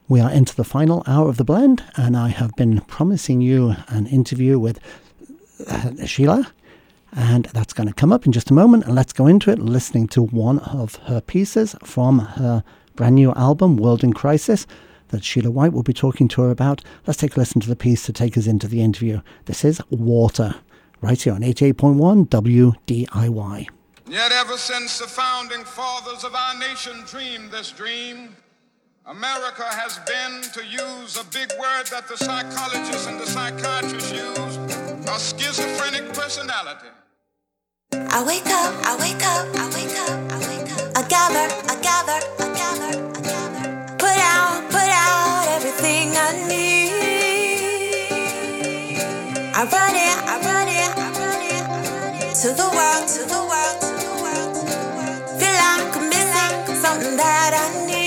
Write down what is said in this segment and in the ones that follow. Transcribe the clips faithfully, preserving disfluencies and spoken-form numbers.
We are into the final hour of the blend, and I have been promising you an interview with uh, Sheila, and that's going to come up in just a moment. And let's go into it, listening to one of her pieces from her brand new album, World in Crisis, that Sheila White will be talking to her about. Let's take a listen to the piece to take us into the interview. This is Water, right here on eighty-eight point one W D I Y. Yet ever since the founding fathers of our nation dreamed this dream, America has been, to use a big word that the psychologists and the psychiatrists use, a schizophrenic personality. I wake up, I wake up, I wake up, I wake up. I gather, I gather, I gather, I gather. Put out, put out everything I need. I run it, I run it, I run it, I run it. To the world, to the world, to the world, to the world. Feel like I'm missing something that I need.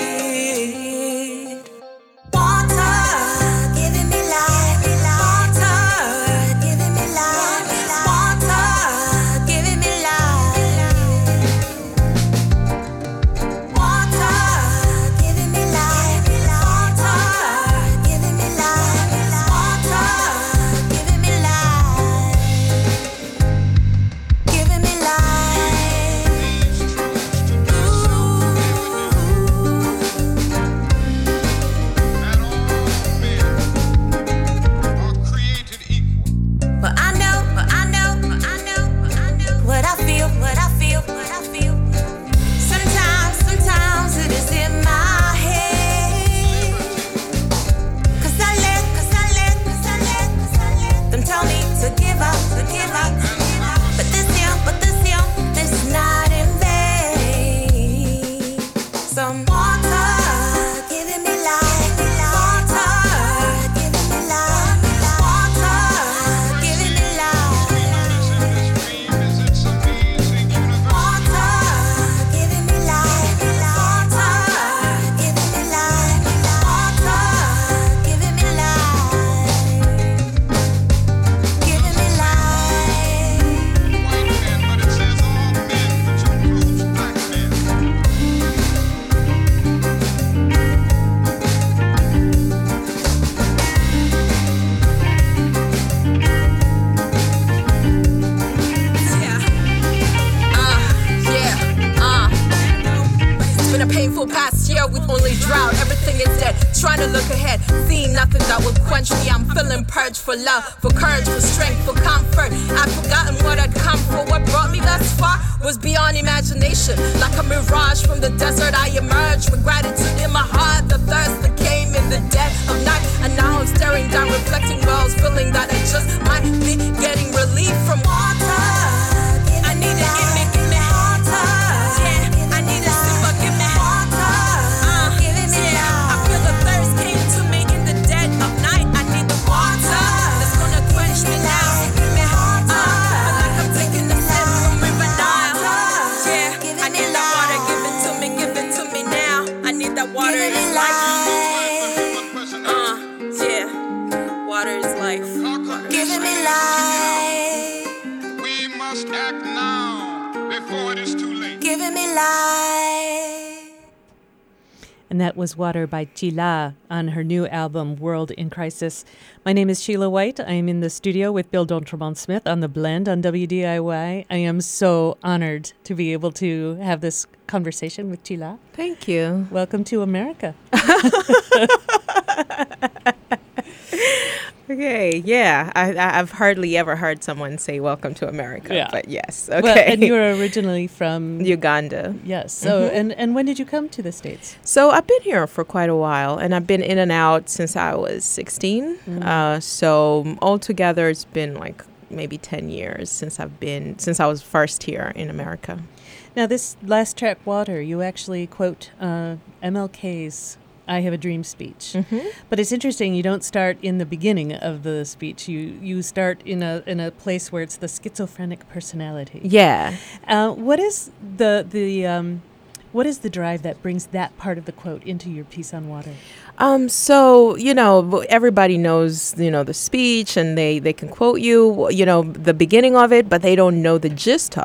For love, for courage, for strength, for comfort. I've forgotten what I'd come for. What brought me thus far was beyond imagination. Like a mirage from the desert, I emerged with gratitude in my heart. The thirst that came in the dead of night, and now I'm staring down reflecting wells, feeling that I just might be getting relief from water. I need to give me, give me water. Yeah, I need a super, give me water. Uh, yeah, I feel the thirst came to me in the dead of night. I need the water. Me now, give me water. Uh, feel like I'm taking a sip from River Nile. Yeah, I need that water. Give it to me, give it to me now. I need that water. It's life. Uh, yeah, water is life. Giving me life. We must act now before it is too late. Giving me life. And that was Water by Chila on her new album, World in Crisis. My name is Sheila White. I am in the studio with Bill D'Entremont-Smith on The Blend on W D I Y. I am so honored to be able to have this conversation with Chila. Thank you. Welcome to America. Okay, yeah. I, I've hardly ever heard someone say welcome to America, yeah. But yes, okay. Well, and you're originally from... Uganda. Yes. So, mm-hmm. and, and when did you come to the States? So I've been here for quite a while, and I've been in and out since I was sixteen. Mm-hmm. Uh, so altogether, it's been like maybe ten years since I've been, since I was first here in America. Now, this last track, Water, you actually quote uh, M L K's I Have a Dream speech. Mm-hmm. But it's interesting, you don't start in the beginning of the speech. You you start in a in a place where it's the schizophrenic personality. Yeah. Uh, what is the the um, what is the drive that brings that part of the quote into your piece on water? Um, so, you know, everybody knows, you know, the speech and they, they can quote you, you know, the beginning of it, but they don't know the gist of it.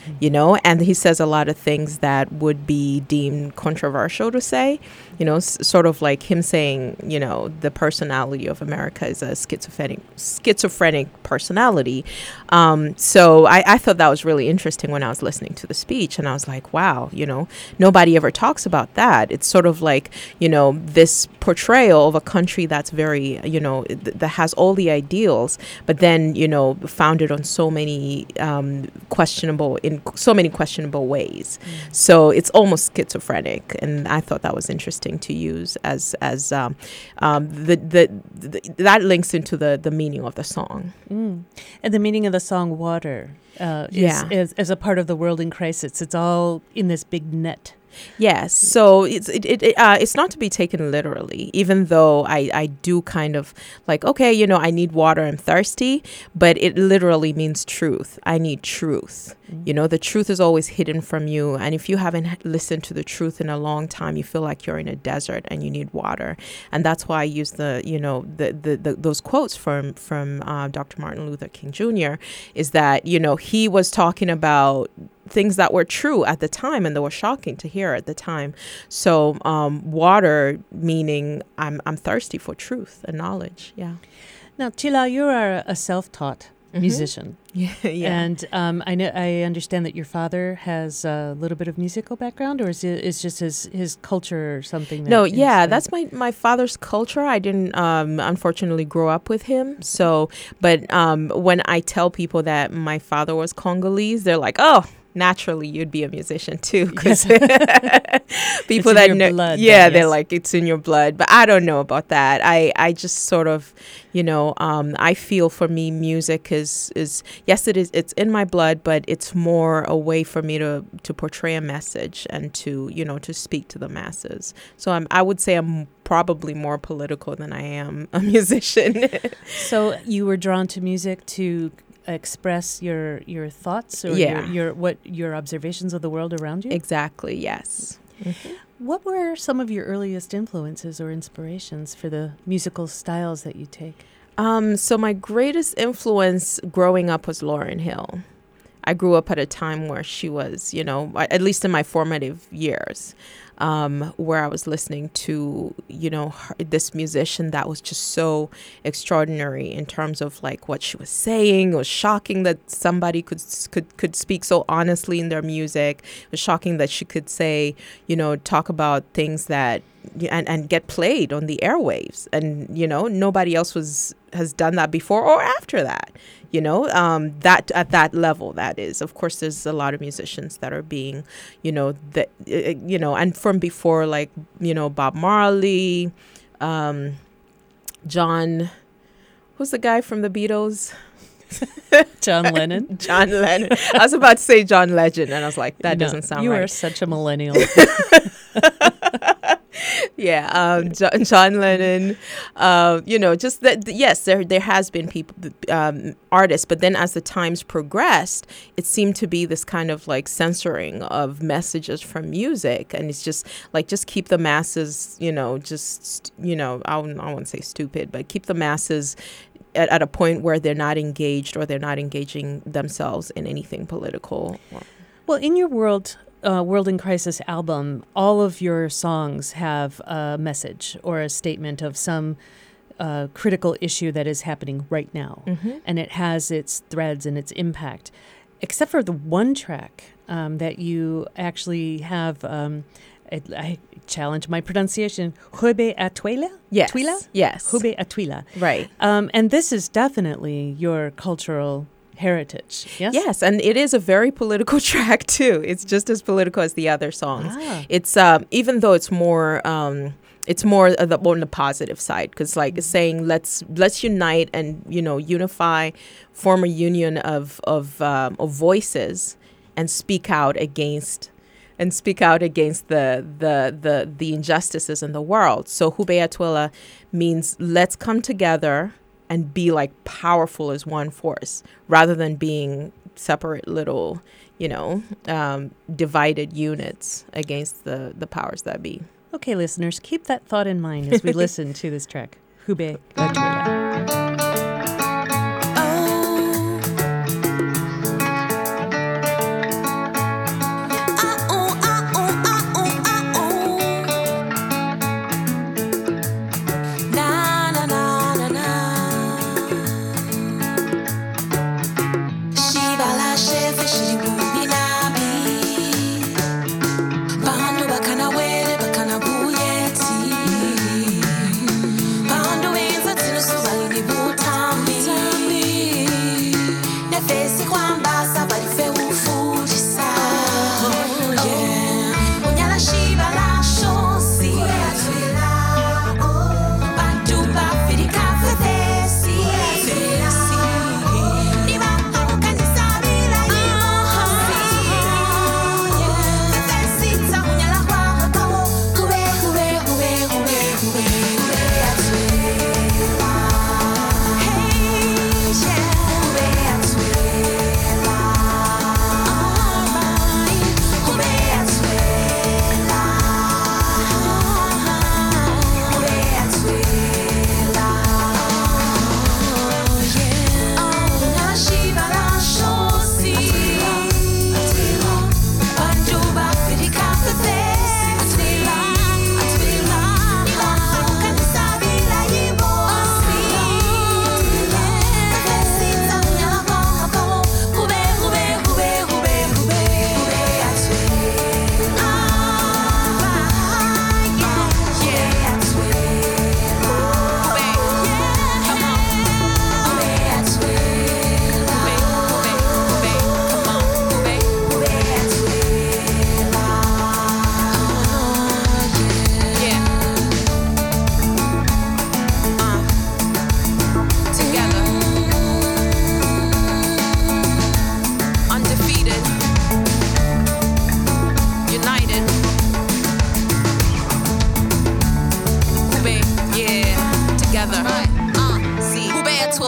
you know, and he says a lot of things that would be deemed controversial to say, you know, s- sort of like him saying, you know, the personality of America is a schizophrenic, schizophrenic personality. Um, so I, I thought that was really interesting when I was listening to the speech, and I was like, wow, you know, nobody ever talks about that. It's sort of like, you know, this portrayal of a country that's very, you know, th- that has all the ideals, but then, you know, founded on so many um, questionable, in so many questionable ways. Mm. So it's almost schizophrenic, and I thought that was interesting to use as as um, um, the, the the that links into the the meaning of the song. Mm. And the meaning of the song "Water" uh, is, Yeah. is as a part of the world in crisis. It's all in this big net. Yes, so it's it, it, it uh, it's not to be taken literally, even though I, I do kind of like, okay, you know, I need water, I'm thirsty, but it literally means truth. I need truth. Mm-hmm. You know, the truth is always hidden from you. And if you haven't h- listened to the truth in a long time, you feel like you're in a desert and you need water. And that's why I use the, you know, the, the, the those quotes from, from uh, Doctor Martin Luther King Junior is that, you know, he was talking about things that were true at the time and that were shocking to hear at the time. So um, water meaning I'm I'm thirsty for truth and knowledge. Yeah. Now, Chila, you are a self-taught mm-hmm. musician. Yeah, yeah. And um, I know I understand that your father has a little bit of musical background, or is it is just his, his culture or something? That no, is, yeah, uh, that's my, my father's culture. I didn't um, unfortunately grow up with him. So, but um, when I tell people that my father was Congolese, they're like, oh, naturally you'd be a musician too, because yes. people it's that in know, your blood, yeah, then, they're yes. like, it's in your blood. But I don't know about that. I, I just sort of, you know, um, I feel for me, music is is yes, it is. It's in my blood, but it's more a way for me to to portray a message and to, you know, to speak to the masses. So I'm, I would say I'm probably more political than I am a musician. So you were drawn to music to express your your thoughts or Yeah. your, your what your observations of the world around you? Exactly, yes. Mm-hmm. What were some of your earliest influences or inspirations for the musical styles that you take? Um, so my greatest influence growing up was Lauryn Hill. I grew up at a time where she was, you know, at least in my formative years, um, where I was listening to, you know, her, this musician that was just so extraordinary in terms of like what she was saying. It was shocking that somebody could could could speak so honestly in their music. It was shocking that she could say, you know, talk about things that and and get played on the airwaves, and you know, nobody else was has done that before or after that. You know, um, that at that level, that is. Of course, there's a lot of musicians that are being, you know, that, uh, you know, and from before, like, you know, Bob Marley, um, John, who's the guy from the Beatles? John Lennon. John Lennon. I was about to say John Legend, and I was like, that no, doesn't sound you right. You are such a millennial. Yeah, um, John, John Lennon, uh, you know, just that, yes, there there has been people, um, artists, but then as the times progressed, it seemed to be this kind of like censoring of messages from music. And it's just like, just keep the masses, you know, just, you know, I won't, I won't say stupid, but keep the masses at, at a point where they're not engaged or they're not engaging themselves in anything political. Well, in your world... Uh, World in Crisis album, all of your songs have a message or a statement of some uh, critical issue that is happening right now. Mm-hmm. And it has its threads and its impact. Except for the one track um, that you actually have, um, I, I challenge my pronunciation, Hube Atuila? Yes. Twila? Yes. Hube Atuila. Right. Um, and this is definitely your cultural heritage. Yes. Yes, and it is a very political track too. It's just as political as the other songs. Ah. It's um, even though it's more um, it's more of the, on the positive side, because like it's saying let's let's unite and, you know, unify, form a union of of um, of voices and speak out against and speak out against the the the the injustices in the world. So Hube Atuila means let's come together and be like powerful as one force, rather than being separate little, you know, um, divided units against the, the powers that be. Okay, listeners, keep that thought in mind as we listen to this track, Hube Atuila. Oh,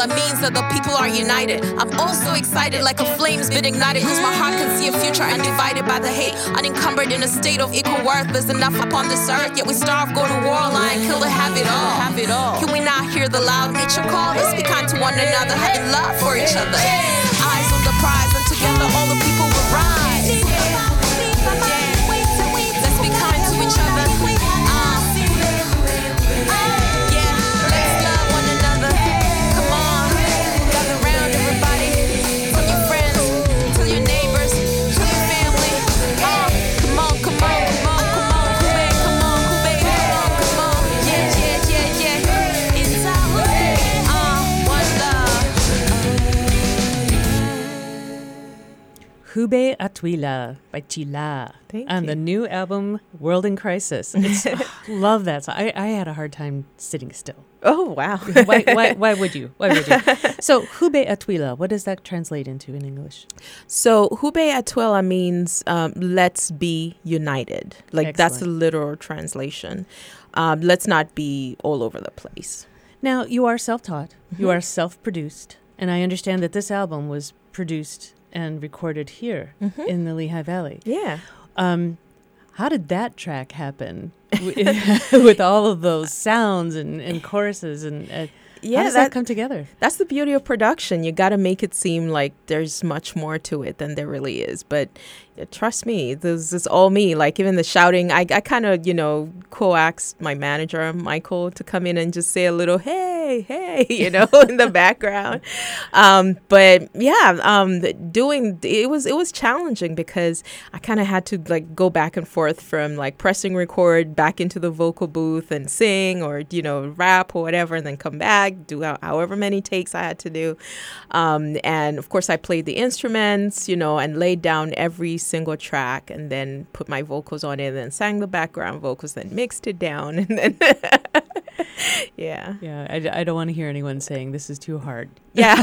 Atwila means that the people are united. I'm also excited like a flame's been ignited, cause my heart can see a future undivided by the hate. Unencumbered in a state of equal worth. There's enough upon this earth, yet we starve, go to war, line, kill to have it all. Have it all. Can we not hear the loud nature call? Let's be kind to one another, having love for each other. Eyes on the prize, and together all the people will rise. Let's be kind to each other. Uh, yeah, let's love one another. Come on, gather round everybody. Tell your friends, tell your neighbors, tell your family. Oh, come on, come on, come on, come on, Kube, come on, Kube, come on, come on. Yeah, yeah, yeah, yeah. It's our day. Uh, one love. Hube Atwila by Chila Thank on you. the new album World in Crisis. It's, love that song. I, I had a hard time sitting still. Oh, wow. Why, why, why would you? Why would you? So Hube Atwila, what does that translate into in English? So Hube Atwila means um, let's be united. Like that's the Excellent. literal translation. Um, let's not be all over the place. Now, you are self-taught. You are self-produced. And I understand that this album was produced and recorded here in the Lehigh Valley. Yeah. Um, how did that track happen w- with all of those sounds and, and choruses? And uh, Yeah, how does that, that- come together? That's the beauty of production. You got to make it seem like there's much more to it than there really is. But yeah, trust me, this is all me. Like even the shouting, I, I kind of, you know, coaxed my manager, Michael, to come in and just say a little, hey, hey, you know, in the background. Um, but yeah, um, the- doing, it was, it was challenging because I kind of had to like go back and forth from like pressing record back into the vocal booth and sing or, you know, rap or whatever, and then come back, do how- however many takes I had to do. Um, and of course I played the instruments, you know, and laid down every single track and then put my vocals on it and then sang the background vocals, then mixed it down. And then, yeah. Yeah, I, I don't want to hear anyone saying this is too hard. Yeah,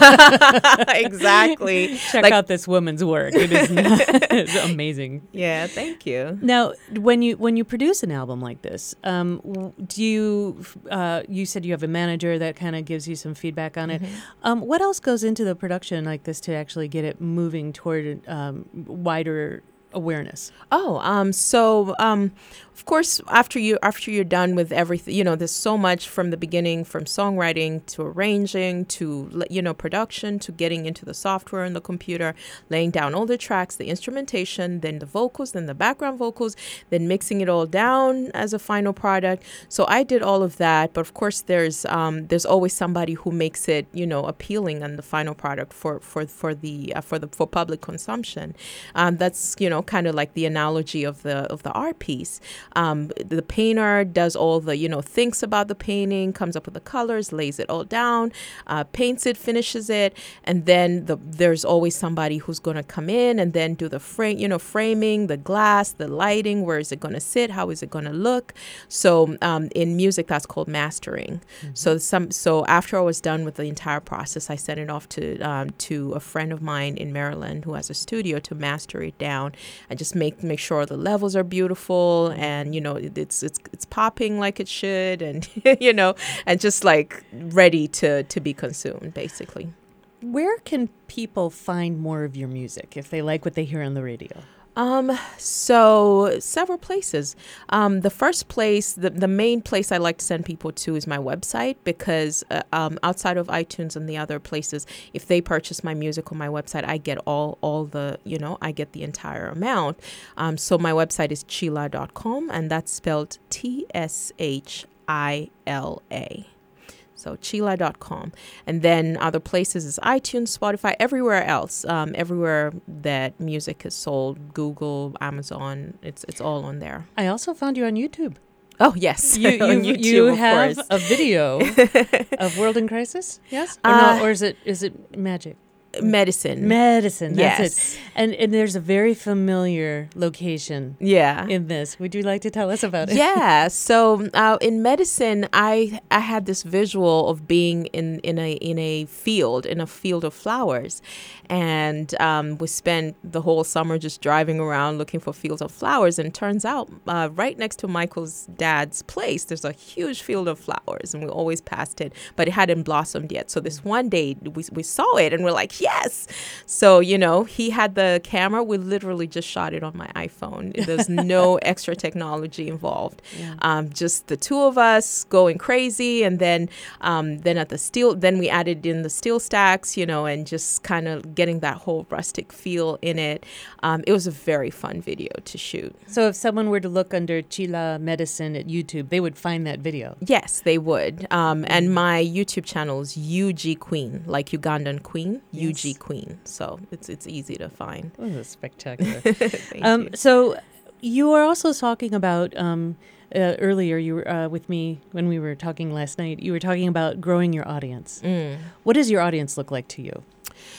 exactly. Check Like- out this woman's work. It is not, it's amazing. Yeah, thank you. Now, when you when you produce an album like this, um, w- do you uh, you said you have a manager that kind of gives you some feedback on it. Um, what else goes into the production like this to actually get it moving toward um, wider awareness? Oh, um, so um, of course, after you after you're done with everything, you know, there's so much from the beginning, from songwriting to arranging to you know production to getting into the software and the computer, laying down all the tracks, the instrumentation, then the vocals, then the background vocals, then mixing it all down as a final product. So I did all of that, but of course, there's um, there's always somebody who makes it you know appealing on the final product for for for the uh, for the for public consumption. Um, that's you know kind of like the analogy of the of the art piece. Um, the painter does all the, you know, thinks about the painting, comes up with the colors, lays it all down, uh, paints it, finishes it. And then the, there's always somebody who's going to come in and then do the frame, you know, framing, the glass, the lighting, where is it going to sit? How is it going to look? So um, in music, that's called mastering. Mm-hmm. So some, so after I was done with the entire process, I sent it off to, um, to a friend of mine in Maryland who has a studio to master it down and just make, make sure the levels are beautiful and and you know it, it's it's it's popping like it should, and you know, and just like ready to to be consumed, basically. Where can people find more of your music if they like what they hear on the radio? Um, so several places. Um, the first place, the, the main place I like to send people to is my website, because uh, um, outside of iTunes and the other places, if they purchase my music on my website, I get all, all the, you know, I get the entire amount. Um, so my website is chila dot com, and that's spelled T S H I L A. So chila dot com. And then other places is iTunes, Spotify, everywhere else. Um, everywhere that music is sold, Google, Amazon, it's it's all on there. I also found you on YouTube. Oh, yes. You, you, on YouTube, you of have course. a video of World in Crisis? Yes? Or, Uh, no, or is it is it magic? Medicine. Medicine. That's Yes. it. And and there's a very familiar location Yeah. in this. Would you like to tell us about it? Yeah. So uh, in medicine, I I had this visual of being in, in a in a field in a field of flowers, and um, we spent the whole summer just driving around looking for fields of flowers. And turns out, uh, right next to Michael's dad's place, there's a huge field of flowers, and we always passed it, but it hadn't blossomed yet. So this one day we we saw it, and we're like, yes. So you know, he had the camera. We literally just shot it on my iPhone. There's no extra technology involved. Yeah. Um, just the two of us going crazy, and then um, then at the steel, then we added in the steel stacks, you know, and just kind of getting that whole rustic feel in it. Um, it was a very fun video to shoot. So if someone were to look under Chila Medicine at YouTube, they would find that video. Yes, they would. Um, and my YouTube channel is U G Queen, like Ugandan Queen, Yes. U G Queen. So it's it's easy to find. Oh, that's spectacular. Thank um, you. so you were also talking about um, uh, earlier. You were uh, with me when we were talking last night. You were talking about growing your audience. Mm. What does your audience look like to you?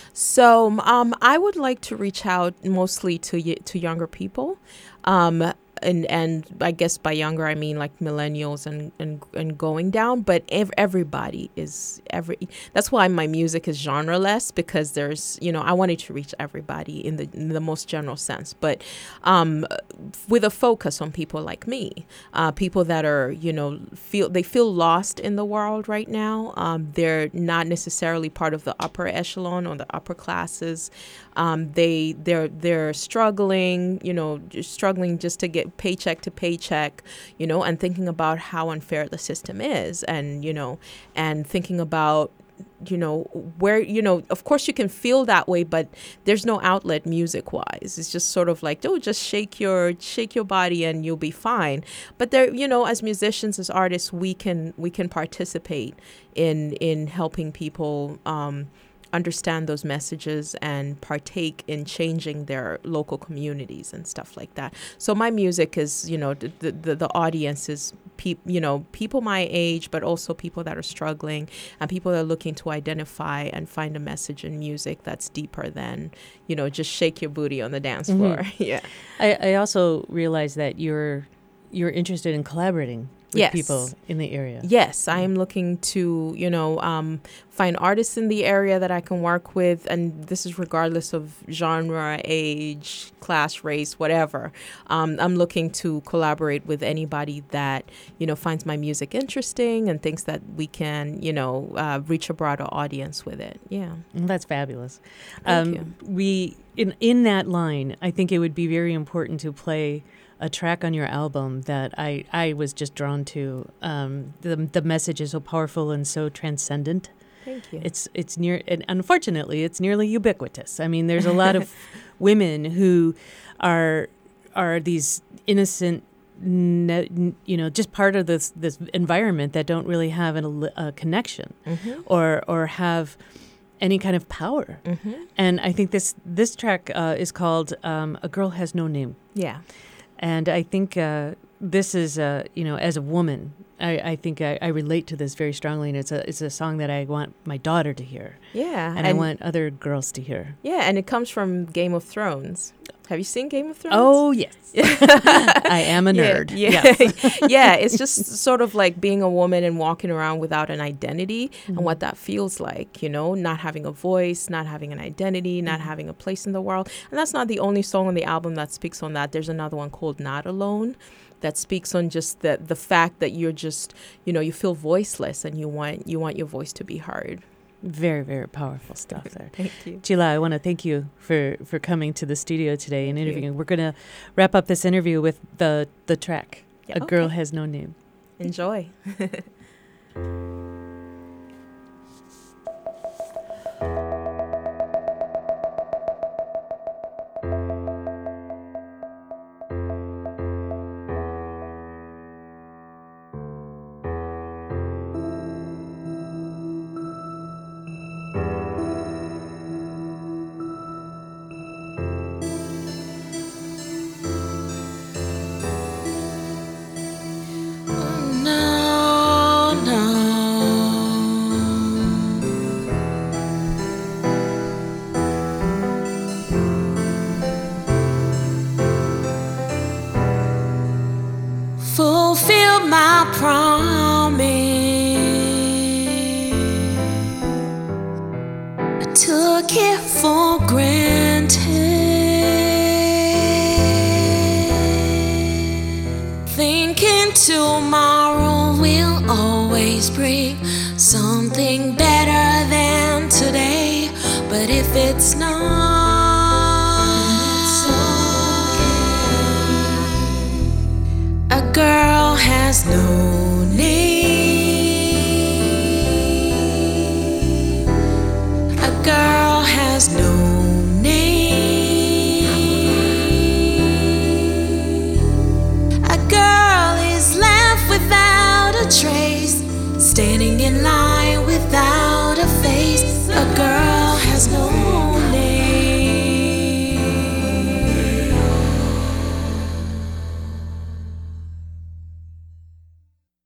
So um, I would like to reach out mostly to y- to younger people. Um, and and I guess by younger I mean like millennials and and, and going down, but ev- everybody is every that's why my music is genreless, because there's, you know, I wanted to reach everybody in the in the most general sense, but um with a focus on people like me, uh people that are, you know, feel they feel lost in the world right now. Um they're not necessarily part of the upper echelon or the upper classes. Um they they're they're struggling, you know, just struggling just to get paycheck to paycheck, you know, and thinking about how unfair the system is, and, you know, and thinking about, you know, where, you know, of course you can feel that way, but there's no outlet music wise. It's just sort of like, oh, just shake your shake your body and you'll be fine. But there, you know, as musicians, as artists, we can we can participate in in helping people um understand those messages and partake in changing their local communities and stuff like that. So my music is, you know, the the, the audience is, pe- you know, people my age, but also people that are struggling and people that are looking to identify and find a message in music that's deeper than, you know, just shake your booty on the dance floor. Mm-hmm. Yeah. I, I also realize that you're you're interested in collaborating with Yes. people in the area. Yes, I am looking to, you know, um, find artists in the area that I can work with. And this is regardless of genre, age, class, race, whatever. Um, I'm looking to collaborate with anybody that, you know, finds my music interesting and thinks that we can, you know, uh, reach a broader audience with it. Yeah. Well, that's fabulous. Thank um, you. We in in that line, I think it would be very important to play a track on your album that I, I was just drawn to. Um, the the message is so powerful and so transcendent. Thank you. It's it's near, and unfortunately, it's nearly ubiquitous. I mean, there's a lot of women who are are these innocent, ne- you know, just part of this this environment that don't really have an, a connection, Mm-hmm. or or have any kind of power. Mm-hmm. And I think this this track uh, is called um, "A Girl Has No Name." Yeah. And I think uh, this is, uh, you know, as a woman, I, I think I, I relate to this very strongly, and it's a it's a song that I want my daughter to hear, Yeah. and, I want other girls to hear. Yeah, and it comes from Game of Thrones. Have you seen Game of Thrones? Oh yes, I am a nerd. Yeah, yeah. Yes. Yeah, it's just sort of like being a woman and walking around without an identity, Mm-hmm. and what that feels like, you know, not having a voice, not having an identity, not Mm-hmm. having a place in the world. And that's not the only song on the album that speaks on that. There's another one called Not Alone that speaks on just the the fact that you're just, you know, you feel voiceless and you want you want your voice to be heard. Very, very powerful stuff there. Thank you. Chila, I want to thank you for, for coming to the studio today and Thank you. interviewing. We're going to wrap up this interview with the, the track, Yeah, A Girl okay. Has No Name. Enjoy. No. for granted, thinking tomorrow will always bring something better than today. But if it's not, it's okay. A girl has no name.